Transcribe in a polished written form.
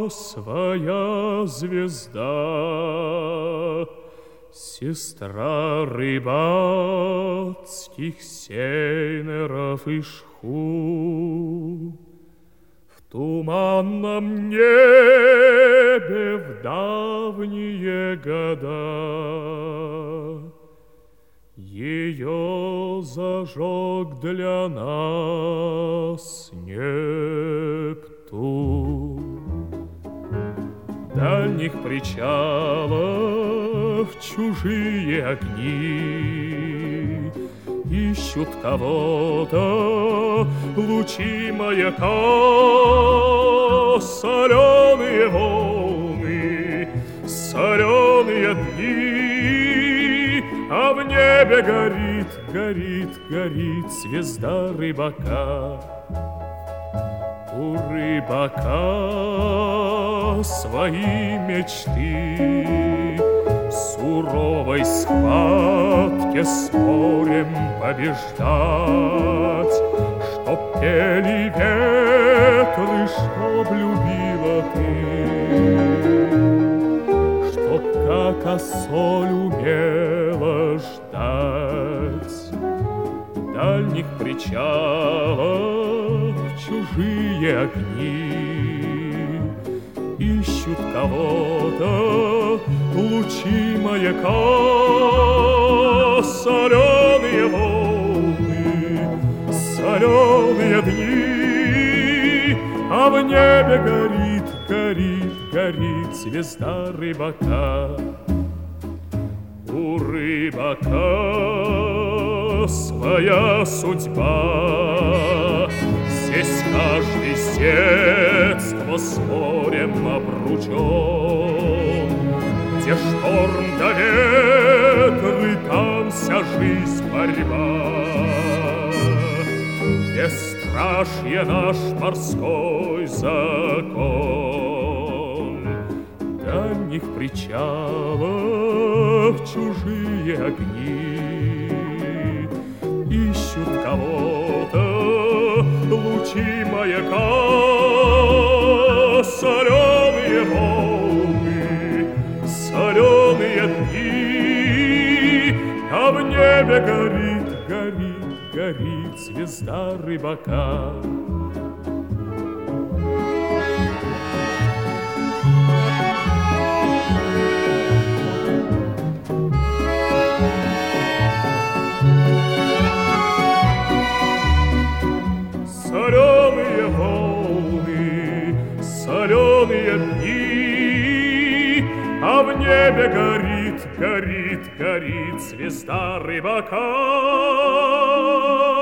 своя звезда, сестра рыбацких сейнеров и шхун. В туманном небе в давние года ее зажег для нас Нептун. Дальних причалов чужие огни ищут кого-то, лучи маяка, соленые волны, соленые дни, а в небе горит, горит, горит звезда рыбака. У рыбака свои мечты, в суровой схватке с морем побеждать, чтоб пели ветры, чтоб любила ты, чтоб как осоль умела ждать. В дальних причалах чужие огни ищут кого-то, лучи маяка, соленые волны, соленые дни, а в небе горит, горит, горит звезда рыбака. У рыбака своя судьба, здесь каждый с детства с морем обручен. Где шторм да ветры, там вся жизнь борьба. Бесстрашье наш морской закон. Дальних причалов чужие огни ищут кого-то, лучи маяка, соленые волны, соленые дни, а в небе горит, горит, горит звезда рыбака. Соленые волны, соленые дни, а в небе горит, горит, горит звезда рыбака.